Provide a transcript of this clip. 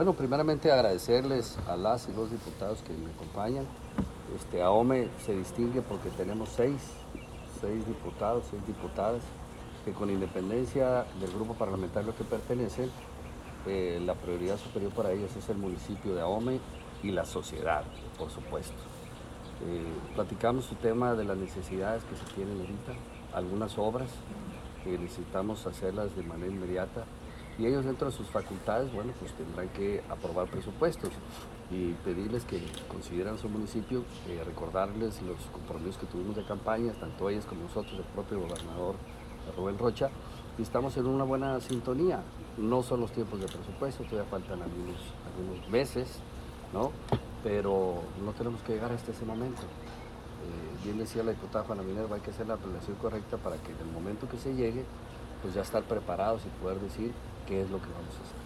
Bueno, primeramente agradecerles a las y los diputados que me acompañan. AOME se distingue porque tenemos seis diputados, seis diputadas, que con independencia del grupo parlamentario que pertenecen, la prioridad superior para ellos es el municipio de AOME y la sociedad, por supuesto. Platicamos su tema de las necesidades que se tienen ahorita, algunas obras que necesitamos hacerlas de manera inmediata y ellos dentro de sus facultades, bueno, pues tendrán que aprobar presupuestos y pedirles que consideran su municipio, recordarles los compromisos que tuvimos de campaña, tanto ellas como nosotros, el propio gobernador Rubén Rocha, y estamos en una buena sintonía. No son los tiempos de presupuesto, todavía faltan algunos meses, ¿no? Pero no tenemos que llegar hasta ese momento. Bien decía la diputada Juana Minerva, hay que hacer la relación correcta para que en el momento que se llegue, pues ya estar preparados y poder decir qué es lo que vamos a hacer.